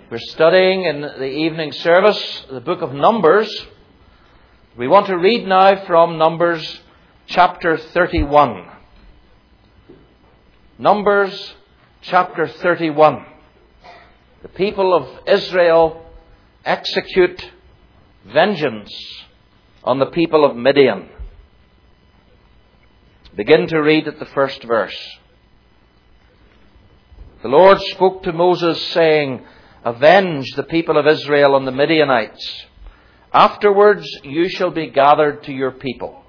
We're studying in the evening service the book of Numbers. We want to read now from Numbers chapter 31. Numbers chapter 31. The people of Israel execute vengeance on the people of Midian. Begin to read at the first verse. The Lord spoke to Moses, saying, "Avenge the people of Israel on the Midianites. Afterwards you shall be gathered to your people."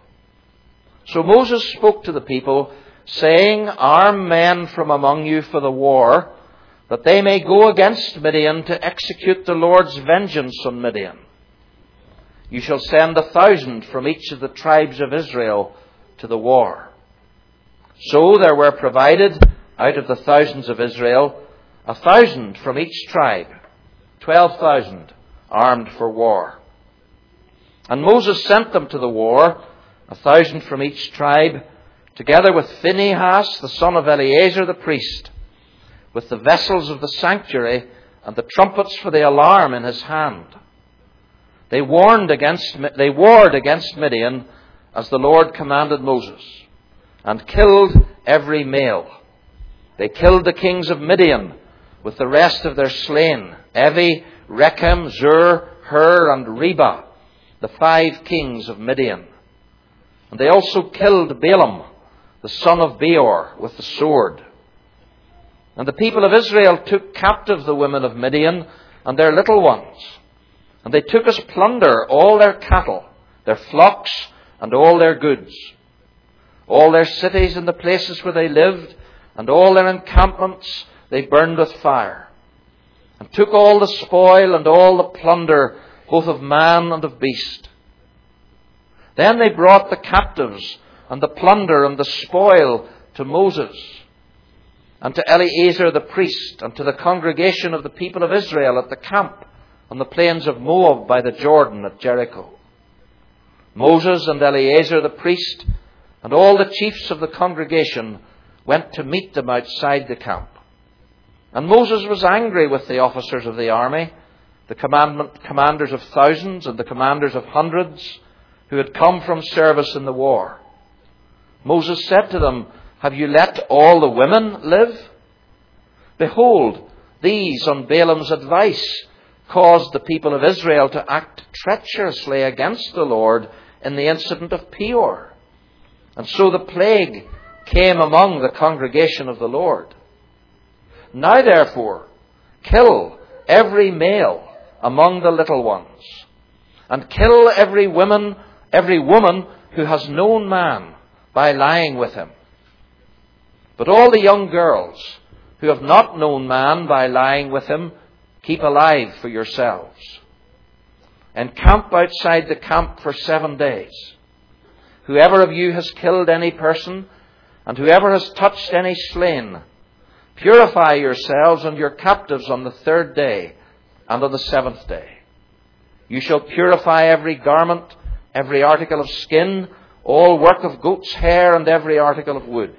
So Moses spoke to the people, saying, "Arm men from among you for the war, that they may go against Midian to execute the Lord's vengeance on Midian. You shall send 1,000 from each of the tribes of Israel to the war." So there were provided out of the thousands of Israel 1,000 from each tribe, 12,000 armed for war. And Moses sent them to the war, 1,000 from each tribe, together with Phinehas, the son of Eleazar the priest, with the vessels of the sanctuary and the trumpets for the alarm in his hand. They warred against Midian as the Lord commanded Moses, and killed every male. They killed the kings of Midian with the rest of their slain, Evi, Rechem, Zur, Hur, and Reba, the 5 kings of Midian. And they also killed Balaam, the son of Beor, with the sword. And the people of Israel took captive the women of Midian and their little ones. And they took as plunder all their cattle, their flocks, and all their goods. All their cities and the places where they lived, and all their encampments they burned with fire, and took all the spoil and all the plunder, both of man and of beast. Then they brought the captives and the plunder and the spoil to Moses, and to Eleazar the priest, and to the congregation of the people of Israel at the camp on the plains of Moab by the Jordan at Jericho. Moses and Eleazar the priest and all the chiefs of the congregation went to meet them outside the camp. And Moses was angry with the officers of the army, the commanders of thousands and the commanders of hundreds, who had come from service in the war. Moses said to them, "Have you let all the women live? Behold, these, on Balaam's advice, caused the people of Israel to act treacherously against the Lord in the incident of Peor. And so the plague came among the congregation of the Lord. Now therefore, kill every male among the little ones, and kill every woman who has known man by lying with him. But all the young girls who have not known man by lying with him, keep alive for yourselves. Encamp outside the camp for 7 days. Whoever of you has killed any person, and whoever has touched any slain, purify yourselves and your captives on the 3rd day and on the 7th day. You shall purify every garment, every article of skin, all work of goat's hair, and every article of wood."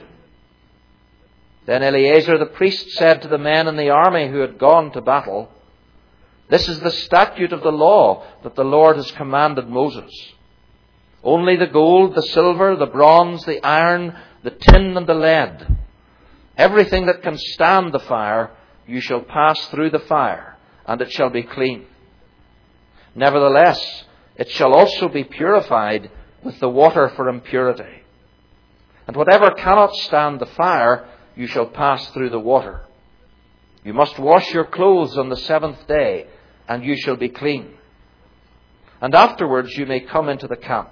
Then Eleazar the priest said to the men in the army who had gone to battle, "This is the statute of the law that the Lord has commanded Moses. Only the gold, the silver, the bronze, the iron, the tin, and the lead, everything that can stand the fire, you shall pass through the fire, and it shall be clean. Nevertheless, it shall also be purified with the water for impurity. And whatever cannot stand the fire, you shall pass through the water. You must wash your clothes on the 7th day, and you shall be clean. And afterwards you may come into the camp."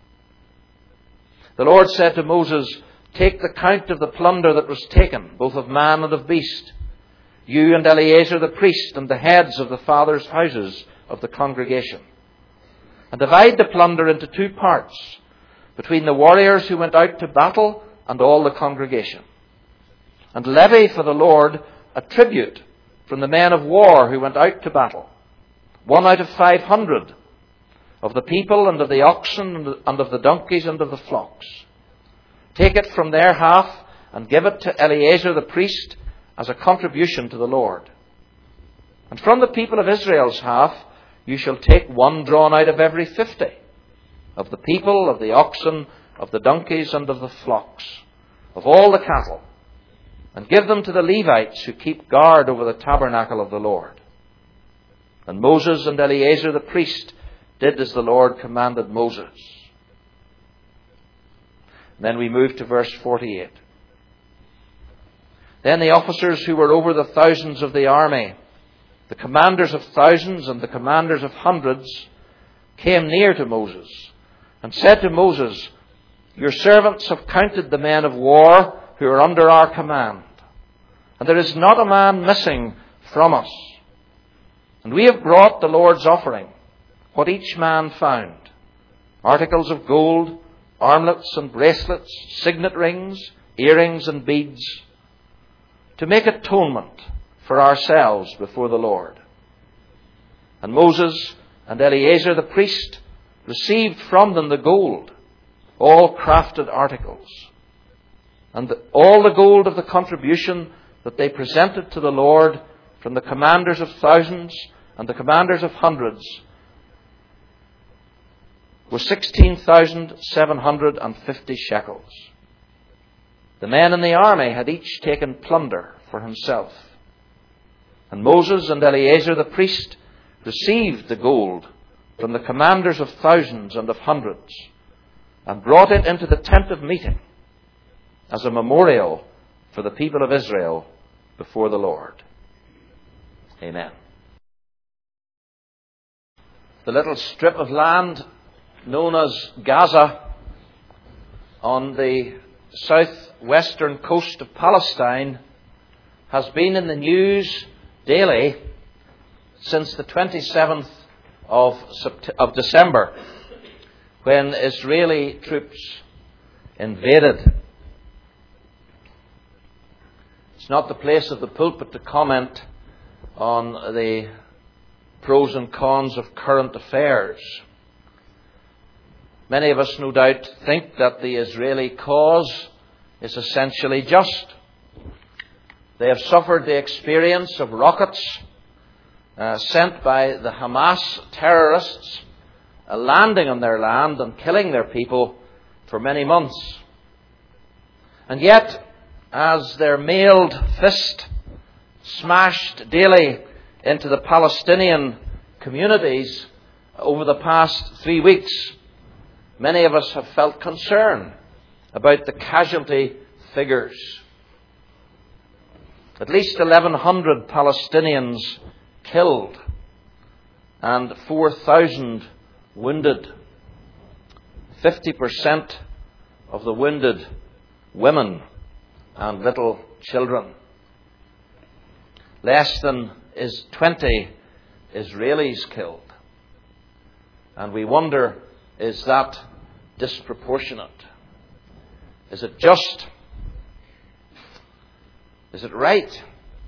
The Lord said to Moses, "Take the count of the plunder that was taken, both of man and of beast, you and Eleazar the priest and the heads of the fathers' houses of the congregation. And divide the plunder into 2 parts, between the warriors who went out to battle and all the congregation. And levy for the Lord a tribute from the men of war who went out to battle, 1 out of 500, of the people and of the oxen and of the donkeys and of the flocks. Take it from their half and give it to Eleazar the priest as a contribution to the Lord. And from the people of Israel's half you shall take one drawn out of every 50, of the people, of the oxen, of the donkeys, and of the flocks, of all the cattle, and give them to the Levites who keep guard over the tabernacle of the Lord. And Moses and Eleazar the priest did as the Lord commanded Moses. And then we move to verse 48. Then the officers who were over the thousands of the army, the commanders of thousands and the commanders of hundreds, came near to Moses and said to Moses, Your servants have counted the men of war who are under our command, and there is not a man missing from us. And we have brought the Lord's offering, what each man found, articles of gold, armlets and bracelets, signet rings, earrings and beads, to make atonement for ourselves before the Lord. And Moses and Eleazar the priest received from them the gold, all crafted articles, and all the gold of the contribution that they presented to the Lord from the commanders of thousands and the commanders of hundreds was 16,750 shekels. The men in the army had each taken plunder for himself. And Moses and Eleazar the priest received the gold from the commanders of thousands and of hundreds, and brought it into the tent of meeting as a memorial for the people of Israel before the Lord. Amen. The little strip of land known as Gaza on the southwestern coast of Palestine has been in the news daily since the 27th of December, when Israeli troops invaded. It's not the place of the pulpit to comment on the pros and cons of current affairs. Many of us, no doubt, think that the Israeli cause is essentially just. They have suffered the experience of rockets sent by the Hamas terrorists landing on their land and killing their people for many months. And yet, as their mailed fist smashed daily into the Palestinian communities over the past 3 weeks, many of us have felt concern about the casualty figures. At least 1,100 Palestinians killed and 4,000 wounded. 50% of the wounded women and little children. Less than 20 Israelis killed. And we wonder, is that disproportionate? Is it just? Is it right?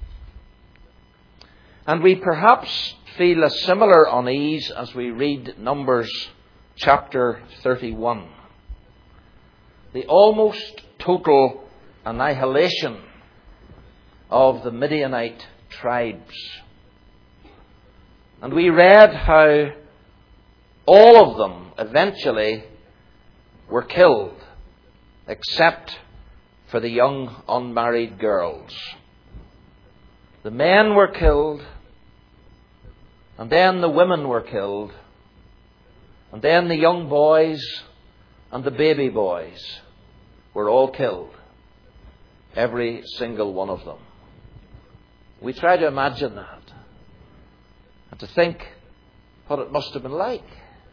And we perhaps feel a similar unease as we read Numbers chapter 31. The almost total annihilation of the Midianite tribes. And we read how all of them eventually were killed, except for the young unmarried girls. The men were killed, and then the women were killed, and then the young boys and the baby boys were all killed. Every single one of them. We try to imagine that and to think what it must have been like.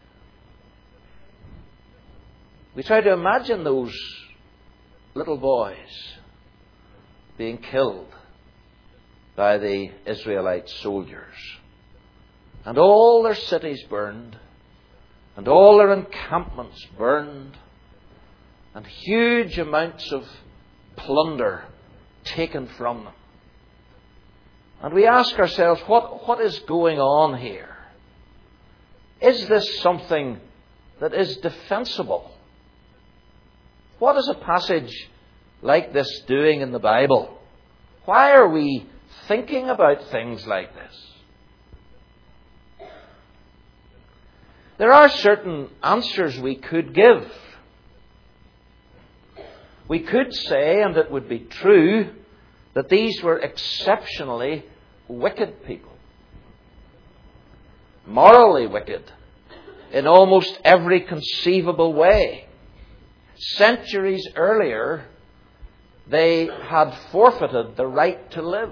We try to imagine those little boys being killed by the Israelite soldiers, and all their cities burned, and all their encampments burned, and huge amounts of plunder taken from them. And we ask ourselves, what is going on here? Is this something that is defensible? What is a passage like this doing in the Bible? Why are we thinking about things like this? There are certain answers we could give. We could say, and it would be true, that these were exceptionally wicked people. Morally wicked in almost every conceivable way. Centuries earlier, they had forfeited the right to live.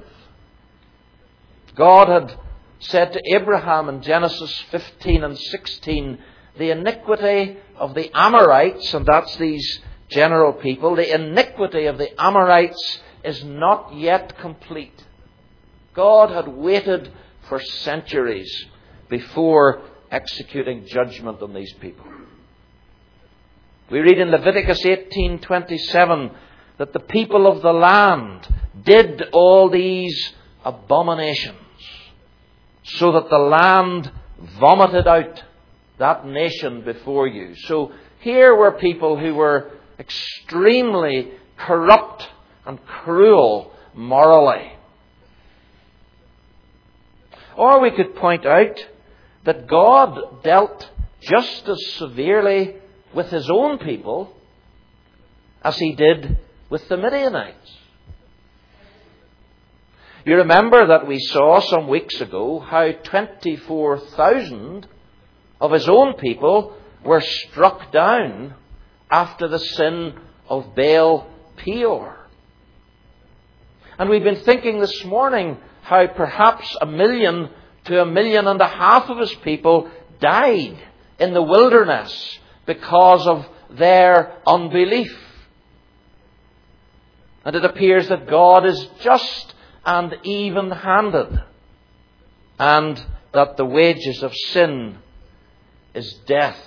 God had said to Abraham in Genesis 15 and 16, the iniquity of the Amorites, and that's these general people, the iniquity of the Amorites is not yet complete. God had waited for centuries before executing judgment on these people. We read in Leviticus 18:27 that the people of the land did all these abominations, so that the land vomited out that nation before you. So here were people who were extremely corrupt and cruel morally. Or we could point out that God dealt just as severely with His own people as He did with the Midianites. You remember that we saw some weeks ago how 24,000 of His own people were struck down after the sin of Baal Peor. And we've been thinking this morning how perhaps 1 million to 1.5 million of His people died in the wilderness because of their unbelief. And it appears that God is just and even-handed, and that the wages of sin is death.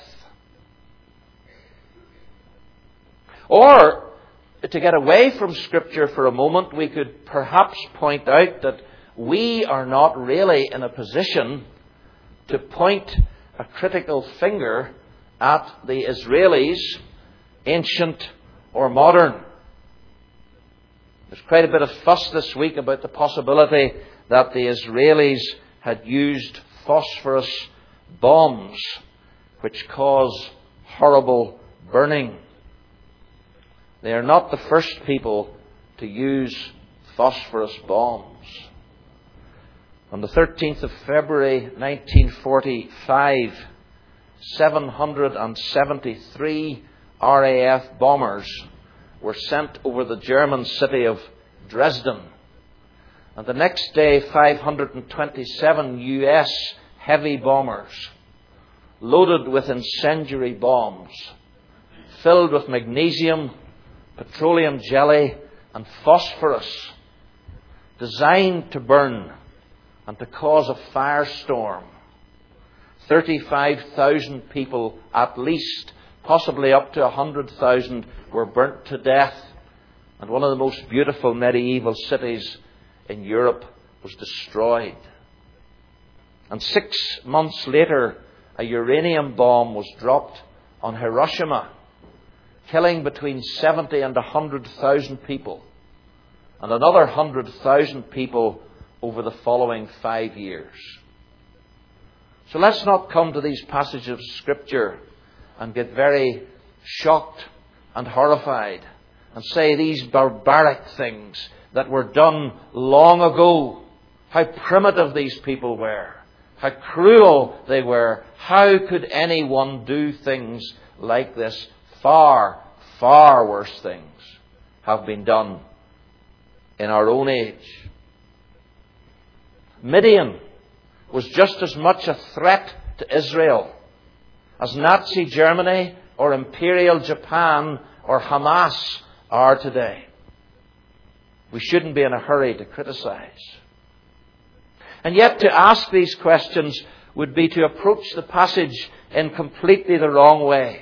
Or, to get away from Scripture for a moment, we could perhaps point out that we are not really in a position to point a critical finger at the Israelis, ancient or modern. There's quite a bit of fuss this week about the possibility that the Israelis had used phosphorus bombs which cause horrible burning. They are not the first people to use phosphorus bombs. On the 13th of February 1945, 773 RAF bombers were sent over the German city of Dresden. And the next day, 527 US heavy bombers, loaded with incendiary bombs, filled with magnesium, petroleum jelly, and phosphorus, designed to burn and to cause a firestorm. 35,000 people at least, possibly up to 100,000, were burnt to death. And one of the most beautiful medieval cities in Europe was destroyed. And 6 months later, a uranium bomb was dropped on Hiroshima, killing between 70 and 100,000 people, and another 100,000 people over the following 5 years. So let's not come to these passages of Scripture and get very shocked and horrified and say these barbaric things that were done long ago, how primitive these people were, how cruel they were. How could anyone do things like this? Far, far worse things have been done in our own age. Midian was just as much a threat to Israel as Nazi Germany or Imperial Japan or Hamas are today. We shouldn't be in a hurry to criticize. And yet to ask these questions would be to approach the passage in completely the wrong way.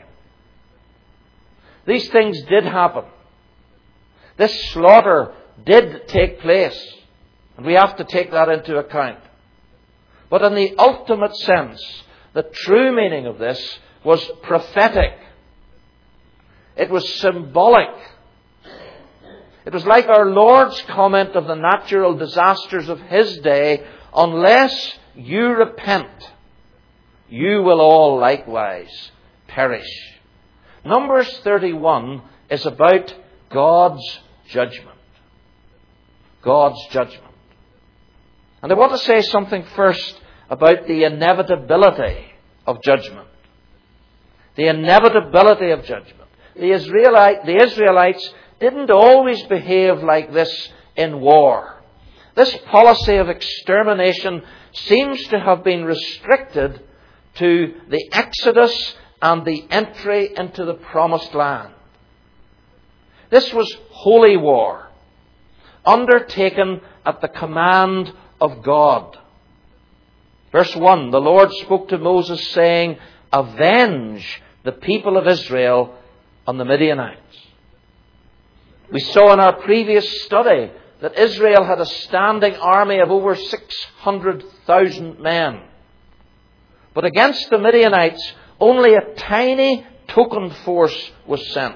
These things did happen. This slaughter did take place, and we have to take that into account. But in the ultimate sense, the true meaning of this was prophetic. It was symbolic. It was like our Lord's comment of the natural disasters of His day: unless you repent, you will all likewise perish. Numbers 31 is about God's judgment. God's judgment. And I want to say something first about the inevitability of judgment. The inevitability of judgment. The Israelites didn't always behave like this in war. This policy of extermination seems to have been restricted to the Exodus and the entry into the Promised Land. This was holy war, undertaken at the command of God. Verse 1, the Lord spoke to Moses saying, avenge the people of Israel on the Midianites. We saw in our previous study that Israel had a standing army of over 600,000 men. But against the Midianites, only a tiny token force was sent.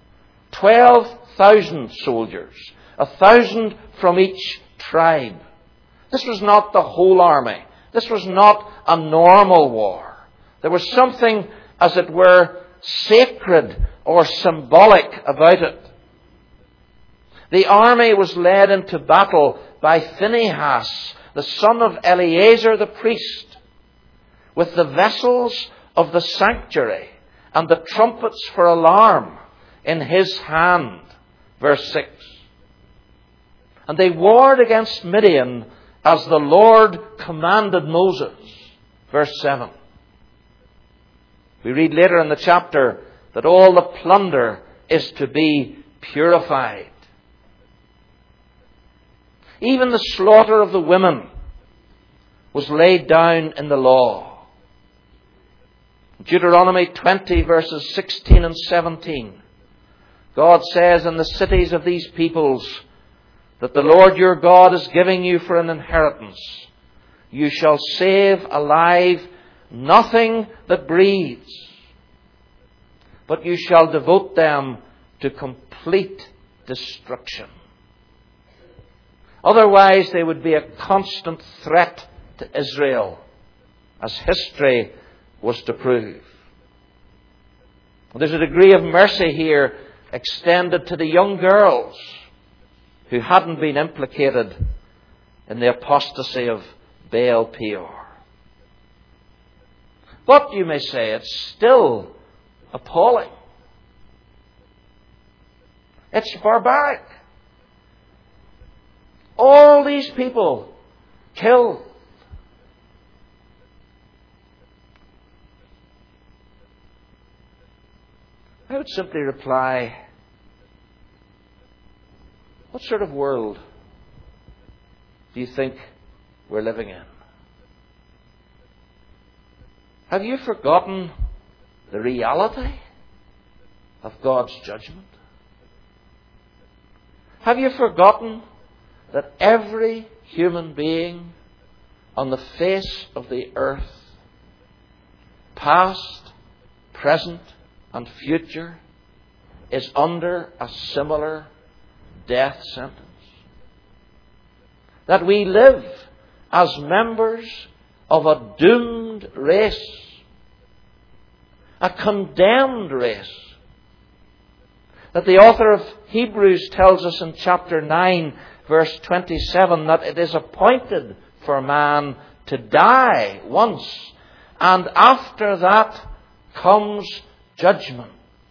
12,000 soldiers, 1,000 from each tribe. This was not the whole army. This was not a normal war. There was something, as it were, sacred or symbolic about it. The army was led into battle by Phinehas, the son of Eleazar the priest, with the vessels of the sanctuary and the trumpets for alarm in his hand. Verse 6. And they warred against Midian as the Lord commanded Moses. Verse 7. We read later in the chapter that all the plunder is to be purified. Even the slaughter of the women was laid down in the law. Deuteronomy 20 verses 16 and 17. God says, in the cities of these peoples that the Lord your God is giving you for an inheritance, you shall save alive nothing that breathes, but you shall devote them to complete destruction. Otherwise, they would be a constant threat to Israel, as history was to prove. There's a degree of mercy here extended to the young girls who hadn't been implicated in the apostasy of Baal Peor. But you may say it's still appalling. It's barbaric. All these people killed. I would simply reply, what sort of world do you think we're living in? Have you forgotten the reality of God's judgment? Have you forgotten that every human being on the face of the earth, past, present, and future, is under a similar death sentence? That we live as members of a doomed race, a condemned race. That the author of Hebrews tells us in chapter 9, verse 27, that it is appointed for man to die once, and after that comes judgment.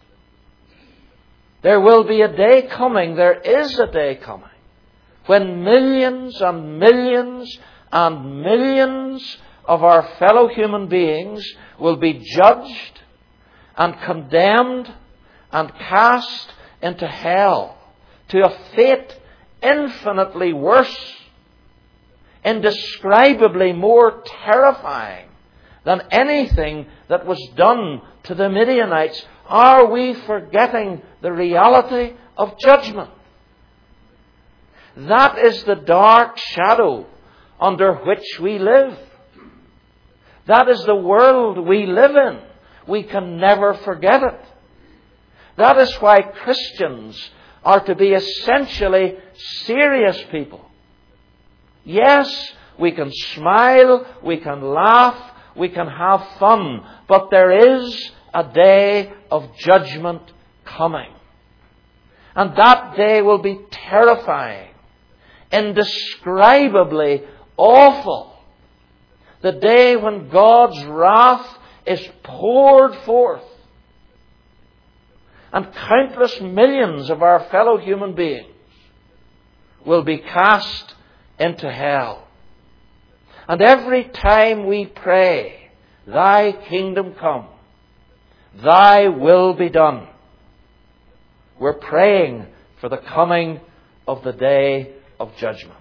There will be a day coming, there is a day coming, when millions and millions and millions of our fellow human beings will be judged and condemned and cast into hell to a fate infinitely worse, indescribably more terrifying than anything that was done to the Midianites. Are we forgetting the reality of judgment? That is the dark shadow under which we live. That is the world we live in. We can never forget it. That is why Christians are to be essentially serious people. Yes, we can smile, we can laugh, we can have fun, but there is a day of judgment coming. And that day will be terrifying, indescribably awful. The day when God's wrath is poured forth. And countless millions of our fellow human beings will be cast into hell. And every time we pray, Thy kingdom come, Thy will be done, we're praying for the coming of the day of judgment.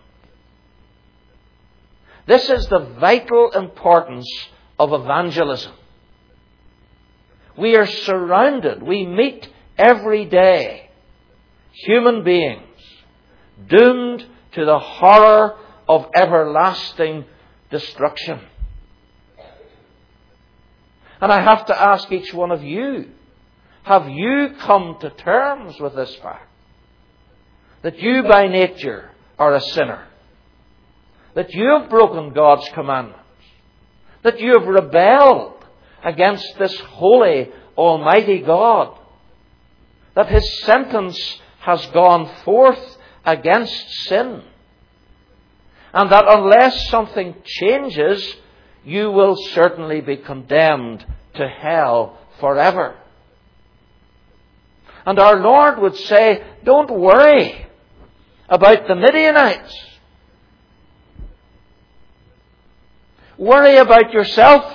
This is the vital importance of evangelism. We are surrounded, we meet every day human beings doomed to the horror of everlasting destruction. And I have to ask each one of you, have you come to terms with this fact? That you by nature are a sinner. That you have broken God's commandments. That you have rebelled against this holy, almighty God. That His sentence has gone forth against sin. And that unless something changes, you will certainly be condemned to hell forever. And our Lord would say, don't worry about the Midianites. Worry about yourself.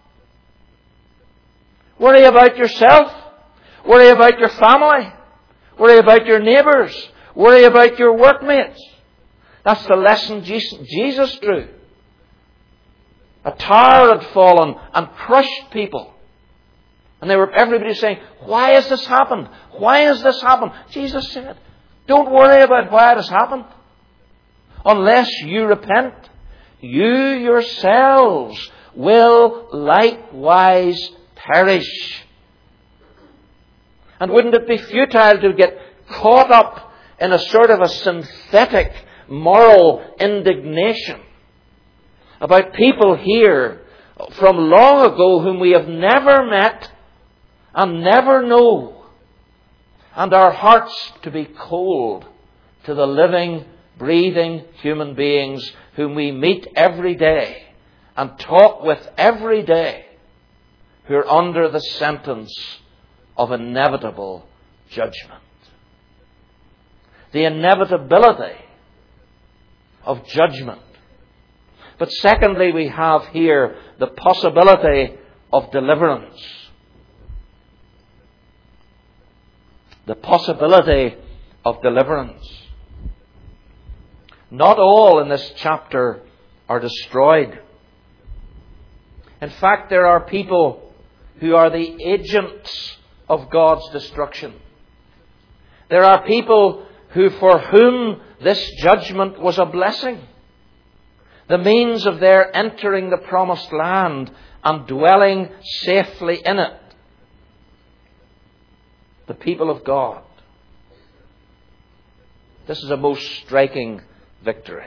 Worry about yourself. Worry about your family. Worry about your neighbours. Worry about your workmates. That's the lesson Jesus drew. A tower had fallen and crushed people. And everybody was saying, why has this happened? Why has this happened? Jesus said, don't worry about why it has happened. Unless you repent, you yourselves will likewise perish. And wouldn't it be futile to get caught up in a sort of a synthetic moral indignation about people here from long ago whom we have never met and never know, and our hearts to be cold to the living, breathing human beings whom we meet every day and talk with every day, who are under the sentence of inevitable judgment. The inevitability of judgment. But secondly, we have here the possibility of deliverance. The possibility of deliverance. Not all in this chapter are destroyed. In fact, there are people who are the agents of God's destruction. There are people for whom this judgment was a blessing. The means of their entering the promised land and dwelling safely in it. The people of God. This is a most striking victory.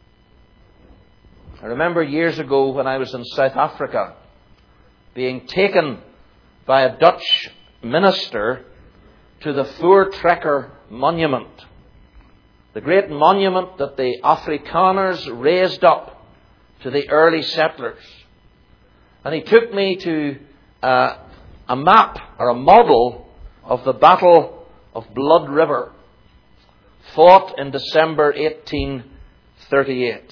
I remember years ago when I was in South Africa, being taken by a Dutch minister to the Voortrekker Monument. The great monument that the Afrikaners raised up to the early settlers. And he took me to a map or a model of the Battle of Blood River, fought in December 1838.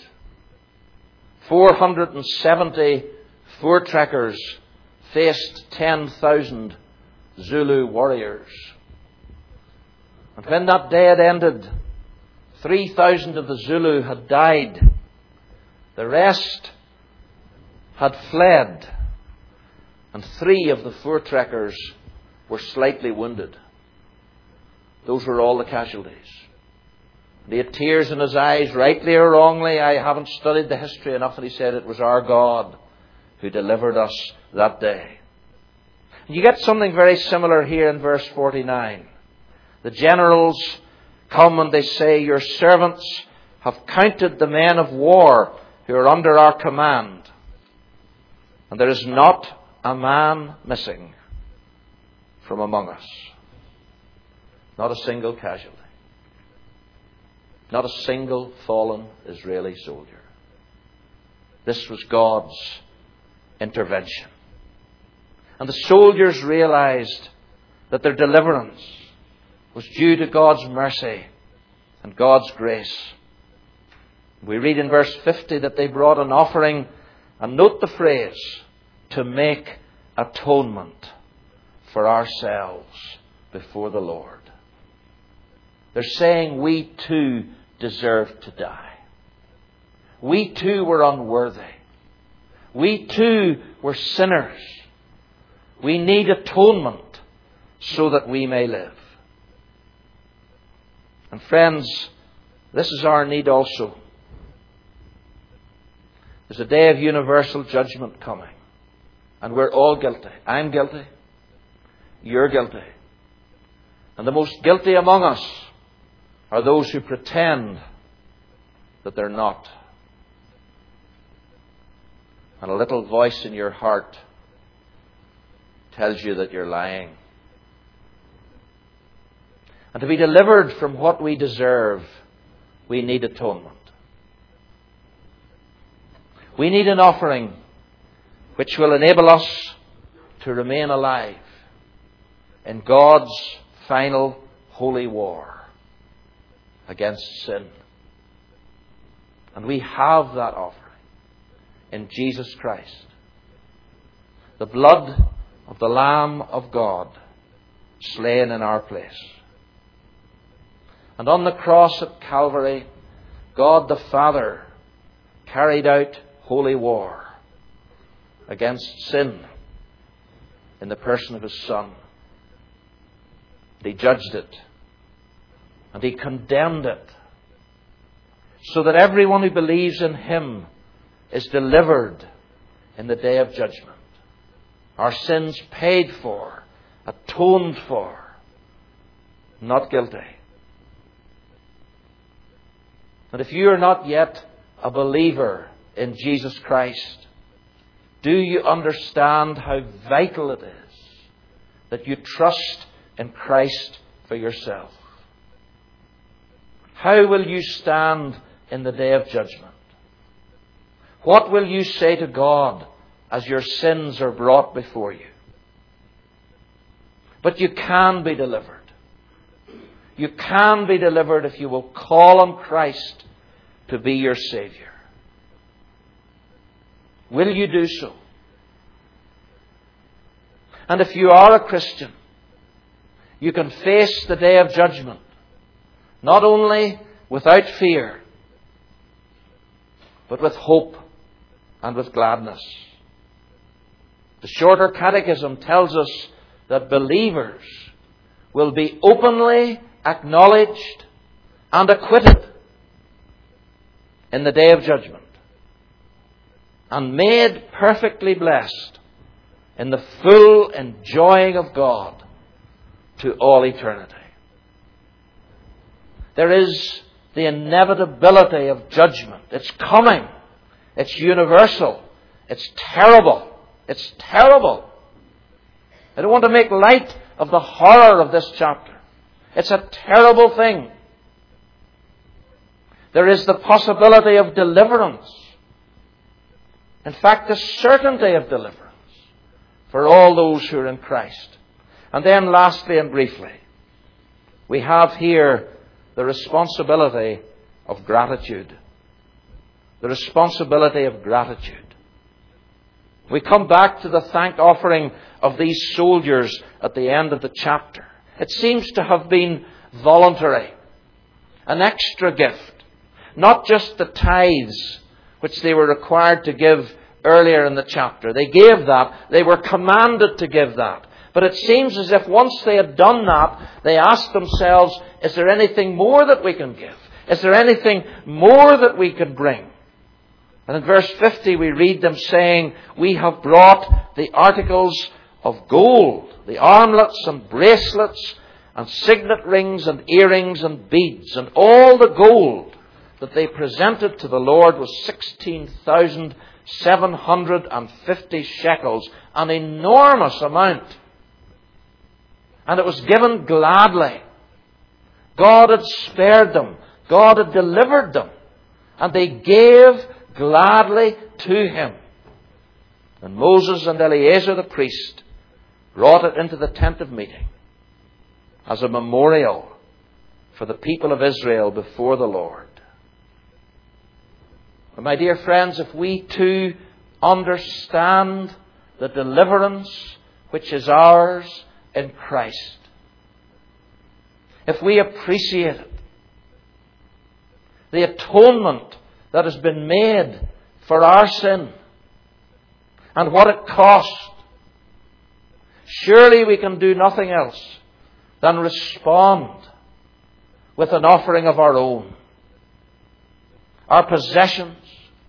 470 Voortrekkers faced 10,000 Zulu warriors. And when that day had ended, 3,000 of the Zulu had died. The rest had fled. And 3 of the Voortrekkers were slightly wounded. Those were all the casualties. He had tears in his eyes, rightly or wrongly. I haven't studied the history enough, and he said it was our God who delivered us that day. You get something very similar here in verse 49. The generals come and they say, your servants have counted the men of war who are under our command. And there is not a man missing from among us. Not a single casualty. Not a single fallen Israeli soldier. This was God's intervention. And the soldiers realized that their deliverance was due to God's mercy and God's grace. We read in verse 50 that they brought an offering, and note the phrase, to make atonement for ourselves before the Lord. They're saying we too deserve to die. We too were unworthy. We too were sinners. We need atonement so that we may live. And friends, this is our need also. There's a day of universal judgment coming. And we're all guilty. I'm guilty. You're guilty. And the most guilty among us are those who pretend that they're not. And a little voice in your heart tells you that you're lying. And to be delivered from what we deserve, we need atonement. We need an offering which will enable us to remain alive in God's final holy war against sin. And we have that offering in Jesus Christ. The blood of the Lamb of God slain in our place. And on the cross at Calvary, God the Father carried out holy war against sin in the person of His Son. He judged it and He condemned it so that everyone who believes in Him is delivered in the day of judgment. Our sins paid for, atoned for, not guilty. And if you are not yet a believer in Jesus Christ, do you understand how vital it is that you trust in Christ for yourself? How will you stand in the day of judgment? What will you say to God as your sins are brought before you? But you can be delivered. You can be delivered if you will call on Christ to be your Savior. Will you do so? And if you are a Christian, you can face the day of judgment not only without fear, but with hope and with gladness. The Shorter Catechism tells us that believers will be openly acknowledged and acquitted in the day of judgment and made perfectly blessed in the full enjoying of God to all eternity. There is the inevitability of judgment. It's coming. It's universal. It's terrible. It's terrible. I don't want to make light of the horror of this chapter. It's a terrible thing. There is the possibility of deliverance. In fact, the certainty of deliverance for all those who are in Christ. And then lastly and briefly, we have here the responsibility of gratitude. The responsibility of gratitude. We come back to the thank offering of these soldiers at the end of the chapter. It seems to have been voluntary. An extra gift. Not just the tithes which they were required to give earlier in the chapter. They gave that. They were commanded to give that. But it seems as if once they had done that, they asked themselves, is there anything more that we can give? Is there anything more that we can bring? And in verse 50 we read them saying, we have brought the articles of gold, the armlets and bracelets and signet rings and earrings and beads and all the gold that they presented to the Lord was 16,750 shekels, an enormous amount. And it was given gladly. God had spared them. God had delivered them. And they gave gladly to Him. And Moses and Eleazar the priest brought it into the tent of meeting as a memorial for the people of Israel before the Lord. And my dear friends, if we too understand the deliverance which is ours in Christ, if we appreciate it, the atonement that has been made for our sin and what it cost, surely we can do nothing else than respond with an offering of our own. Our possessions,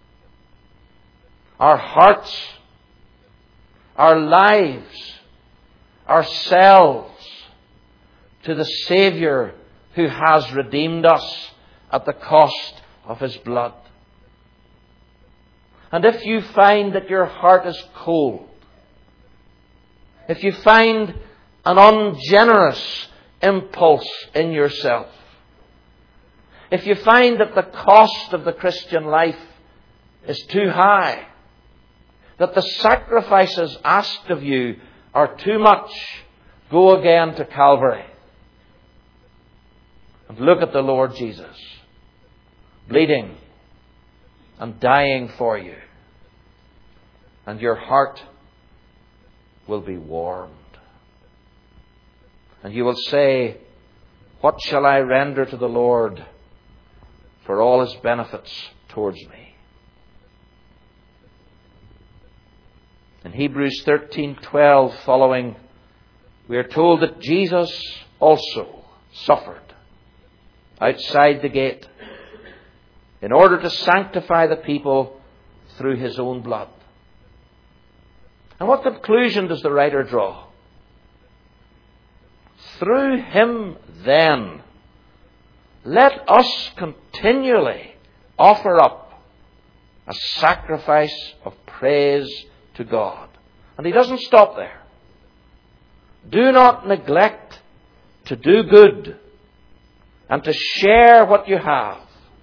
our hearts, our lives, ourselves, to the Saviour who has redeemed us at the cost of His blood. And if you find that your heart is cold, if you find an ungenerous impulse in yourself, if you find that the cost of the Christian life is too high, that the sacrifices asked of you are too much, go again to Calvary and look at the Lord Jesus, bleeding and dying for you, and your heart will be warmed. And you will say, what shall I render to the Lord for all His benefits towards me? In Hebrews 13:12 following, we are told that Jesus also suffered outside the gate in order to sanctify the people through His own blood. And what conclusion does the writer draw? Through Him, then, let us continually offer up a sacrifice of praise to God. And he doesn't stop there. Do not neglect to do good and to share what you have,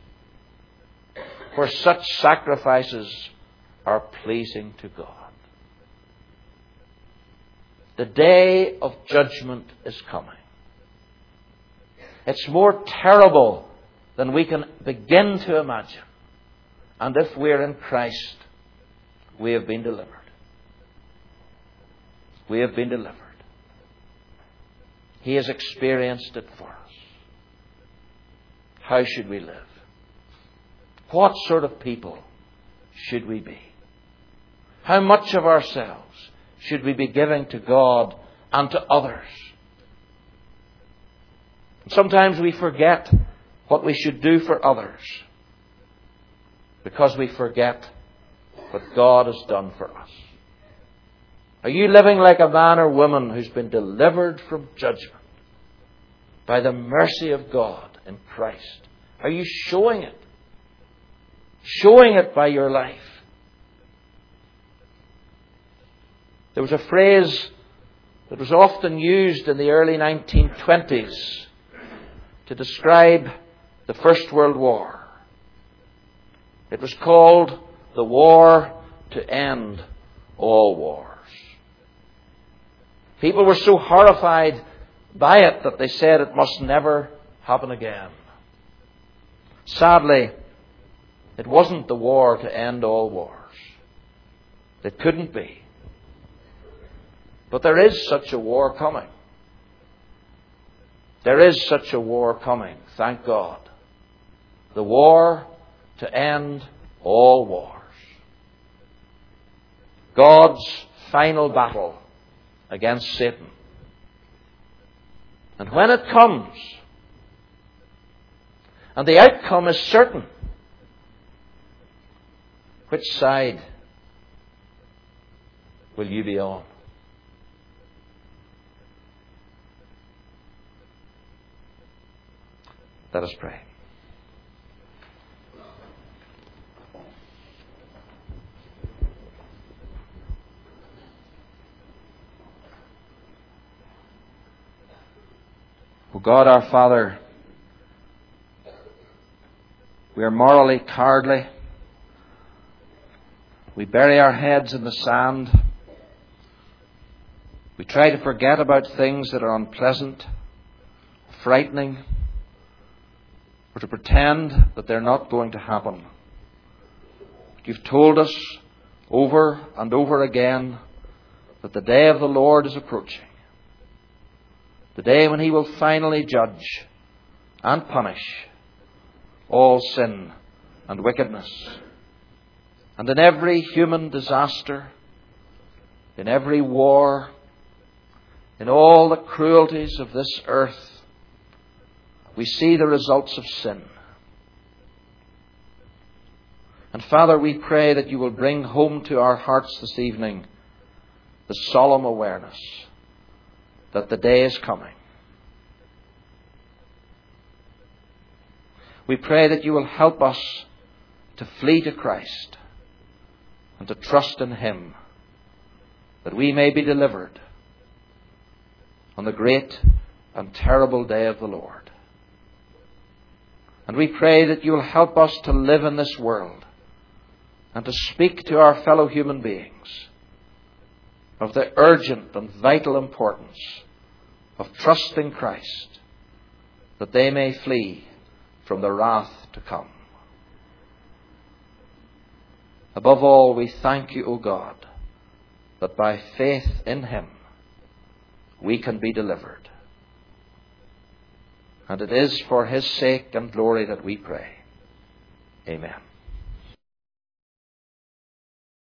for such sacrifices are pleasing to God. The day of judgment is coming. It's more terrible than we can begin to imagine. And if we're in Christ, we have been delivered. We have been delivered. He has experienced it for us. How should we live? What sort of people should we be? How much of ourselves should we be giving to God and to others? Sometimes we forget what we should do for others because we forget what God has done for us. Are you living like a man or woman who's been delivered from judgment by the mercy of God in Christ? Are you showing it? Showing it by your life. There was a phrase that was often used in the early 1920s to describe the First World War. It was called the war to end all wars. People were so horrified by it that they said it must never happen again. Sadly, it wasn't the war to end all wars. It couldn't be. But there is such a war coming. There is such a war coming, thank God. The war to end all wars. God's final battle against Satan. And when it comes, and the outcome is certain, which side will you be on? Let us pray. God our Father, we are morally cowardly. We bury our heads in the sand. We try to forget about things that are unpleasant, frightening, or to pretend that they're not going to happen. You've told us over and over again that the day of the Lord is approaching. The day when He will finally judge and punish all sin and wickedness. And in every human disaster, in every war, in all the cruelties of this earth, we see the results of sin. And Father, we pray that You will bring home to our hearts this evening the solemn awareness that the day is coming. We pray that You will help us to flee to Christ and to trust in Him, that we may be delivered on the great and terrible day of the Lord. And we pray that You will help us to live in this world and to speak to our fellow human beings of the urgent and vital importance of trusting Christ, that they may flee from the wrath to come. Above all, we thank You, O God, that by faith in Him we can be delivered. And it is for His sake and glory that we pray. Amen.